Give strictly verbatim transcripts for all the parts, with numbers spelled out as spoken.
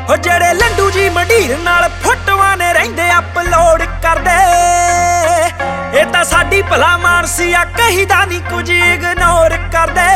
ਹੋ ਜਿਹੜੇ ਲੰਡੂ ਜੀ ਮੰਡੀਰ ਨਾਲ ਫੋਟੋਆਂ ਨੇ ਰਹਿੰਦੇ ਅਪਲੋਡ ਕਰਦੇ। ਇਹ ਤਾਂ ਸਾਡੀ ਭਲਾ ਮਾਨਸੀ ਆ, ਕਹੀਦਾ ਨਹੀਂ ਕੁਝ ਇਗਨੋਰ ਕਰਦੇ।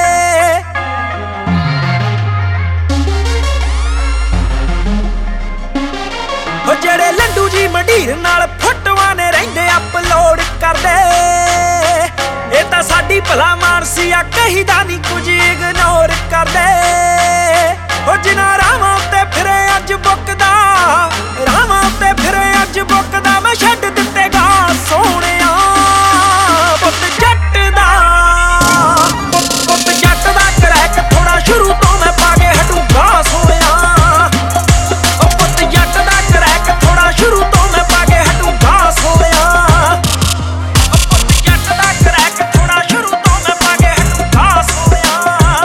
ਹੋ ਜਿਹੜੇ ਲੰਡੂ ਜੀ ਮੰਡੀਰ ਨਾਲ ਫੋਟੋਆਂ ਨੇ ਰਹਿੰਦੇ ਅਪਲੋਡ ਕਰਦੇ। ਇਹ ਤਾਂ ਸਾਡੀ ਭਲਾ ਮਾਨਸੀ ਆ, ਕਹੀਦਾ ਨਹੀਂ ਕੁਝ ਇਗਨੋਰ ਕਰਦੇ। ਹੋ ਜਿਨ੍ਹਾਂ ਰਾਵਾਂ ਉੱਤੇ ਫਿਰੇ ਅੱਜ ਬੁੱਕਦਾ, ਰਾਵਾਂ ਉੱਤੇ ਫਿਰੇ ਅੱਜ ਬੁੱਕਦਾ, ਮੈਂ ਛੱਡ ਦਿੱਤੇ ਗਾ ਸੋਹਣਿਆ ਪੁੱਤ ਜੱਟ ਦਾ। ਪੁੱਤ ਜੱਟ ਦਾ ਕਰੈਕ ਥੋੜਾ ਸ਼ੁਰੂ ਤੋਂ ਮੈਂ ਪਾ ਕੇ ਹਟੂਗਾ ਸੋਹਣਿਆ। ਉਹ ਪੁੱਤ ਜੱਟ ਦਾ ਕਰੈਕ ਥੋੜਾ ਸ਼ੁਰੂ ਤੋਂ ਮੈਂ ਪਾ ਕੇ ਹਟੂਗਾ ਸੋਹਣਿਆ। ਉਹ ਪੁੱਤ ਜੱਟ ਦਾ ਕਰੈਕ ਥੋੜਾ ਸ਼ੁਰੂ ਤੋਂ ਮੈਂ ਪਾ ਕੇ ਹਟੂਗਾ ਸੋਹਣਿਆ।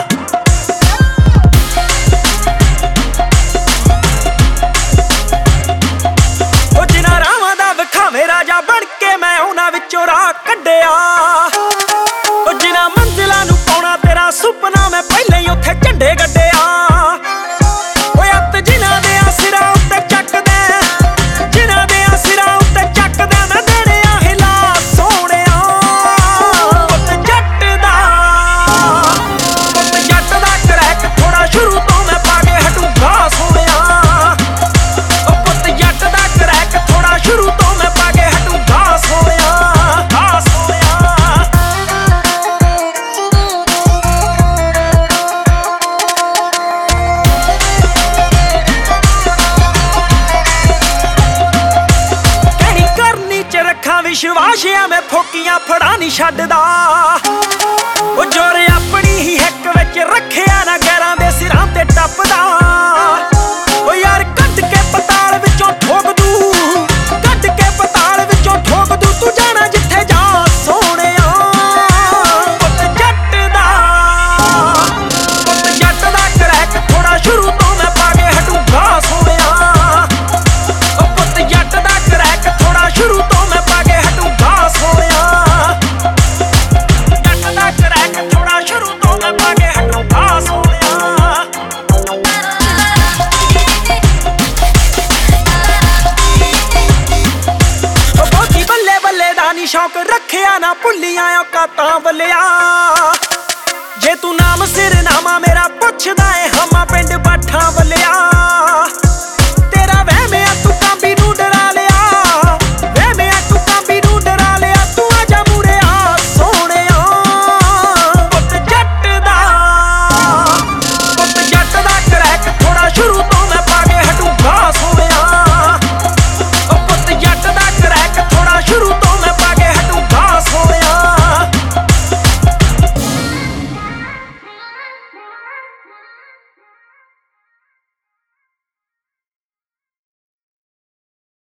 ਉਹ ਜਿਨ੍ਹਾਂ ਰਾਵਾਂ ਦਾ ਵਿਖਾਵੇਂ ਰਾਜਾ ਬਣ ਕੇ ਮੈਂ ਉਹਨਾਂ ਵਿੱਚੋਂ ਰਾਹ ਕੱਢਿਆ। ਉਹ ਜਿਨ੍ਹਾਂ ਮੰਜ਼ਿਲਾਂ ਨੂੰ ਪਾਉਣਾ ਤੇਰਾ ਸੁਪਨਾ, ਮੈਂ ਪਹਿਲਾਂ ਹੀ ਉੱਥੇ ਝੰਡੇ ਗੱਡਿਆ। ਓਏ ਅੱਤ ਜਿਨ੍ਹਾਂ ਦੇ ਸਿਰਾਂ ਉੱਤੇ ਚੱਕਦੇ, ਜਿਨ੍ਹਾਂ ਦੇ ਸਿਰਾਂ ਉੱਤੇ ਚੱਕਦੇ, ਮੈਂ ਦੇਣਿਆ ਹਿਲਾ ਸੋਹਣਿਆ ਪੁੱਤ ਜੱਟ ਦਾ। ਪੁੱਤ ਜੱਟ ਦਾ ਕਰੈਕ ਥੋੜਾ ਸ਼ੁਰੂ ਤੋਂ ਮੈਂ ਪਾ ਕੇ ਹਟੂਗਾ ਸੋਹਣਿਆ। ਉਹ ਪੁੱਤ ਜੱਟ ਦਾ ਕਰੈਕ ਥੋੜਾ ਸ਼ੁਰੂ ਤੋਂ ਮੈਂ ਪਾ ਕੇ ਹਟੂਗਾ ਸੋਹਣਿਆ। ਆ ਸੋਹਣਿਆ ਕਹਿਣੀ ਕਰਨੀ ਚ ਰੱਖਾਂ ਵਿਸ਼ਵਾਸ ਆ, ਮੈਂ ਫੋਕੀਆਂ ਫੜਾ ਨਹੀਂ ਛੱਡਦਾ। ਉਹ ਜੋਰ ਆਪਣੀ ਹੀ ਹਿੱਕ ਵਿੱਚ ਰੱਖਿਆ ਨਾ, ਗੈਰਾਂ ਦੇ ਸਿਰਾਂ ਤੇ ਟੱਪਦਾ। ਉਹ ਯਾਰ ਕੱਢ ਕੇ ਪਤਾਲ ਵਿੱਚੋਂ ਠੋਕ ਦੂ, ਕੱਢ ਕੇ ਪਤਾਲ ਵਿੱਚੋਂ ਠੋਕ ਦੂ, ਤੂੰ ਜਾਣਾ ਜਿੱਥੇ ਜਾ ਸੋਹਣਿਆ ਪੁੱਤ ਜੱਟ ਦਾ। ਪੁੱਤ ਜੱਟ ਦਾ ਕਰੈਕ ਥੋੜਾ ਸ਼ੁਰੂ ਤੋਂ ਮੈਂ ਪਾ ਕੇ ਹਟੂਗਾ ਸੋਹਣਿਆ। ਉਹ ਪੁੱਤ ਜੱਟ ਦਾ ਕਰੈਕ ਥੋੜਾ ਸ਼ੁਰੂ ਤੋਂ ਮੈਂ ਪਾ ਕੇ ਹਟੂਗਾ ਸੋਹਣਿਆ। ਜੱਟ ਦਾ ਕਰੈਕ ਥੋੜਾ ਸ਼ੁਰੂ ਤੋਂ ਮੈਂ ਪਾ ਕੇ ਹਟੂਗਾ ਸੋਹਣਿਆ। ਉਹ ਬਹੁਤੀ ਬੱਲੇ ਬੱਲੇ ਦਾ ਨੀ ਸ਼ੌਕ ਰੱਖਿਆ, ਨਾ ਭੁੱਲੀਆਂ ਔਕਾਤਾਂ ਵੱਲਿਆ। ਜੇ ਤੂੰ ਨਾਮ ਸਿਰ ਨਾਮਾ ਮੇਰਾ ਪੁੱਛਦਾ ਏ, ਹਮਾ ਪਿੰਡ ਬਾਠਾਂ ਵੱਲਿਆ।